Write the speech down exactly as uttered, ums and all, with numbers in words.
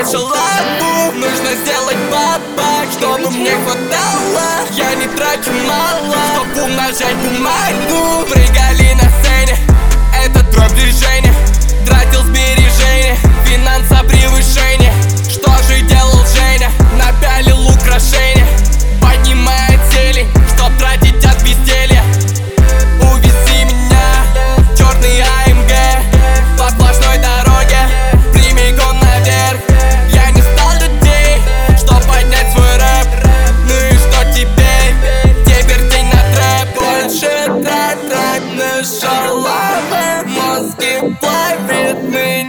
больше лапу. Нужно сделать бабок, чтобы мне хватало. Я не трачу мало, чтоб умножать бумагу. Прыгали на сцене, это дробь движения. Тратил сбережения, финанса превышение. Что же делал Женя? Напялил украшения, поднимает цели, чтоб тратить от безделья. Увези меня, черный а эм гэ, по сплошной дороге, прямиком наверх. Я не стал людей, чтоб поднять свой рэп. Ну и что теперь? Теперь день на трэп. Больше трат, трат на шалавы, мозги плавит.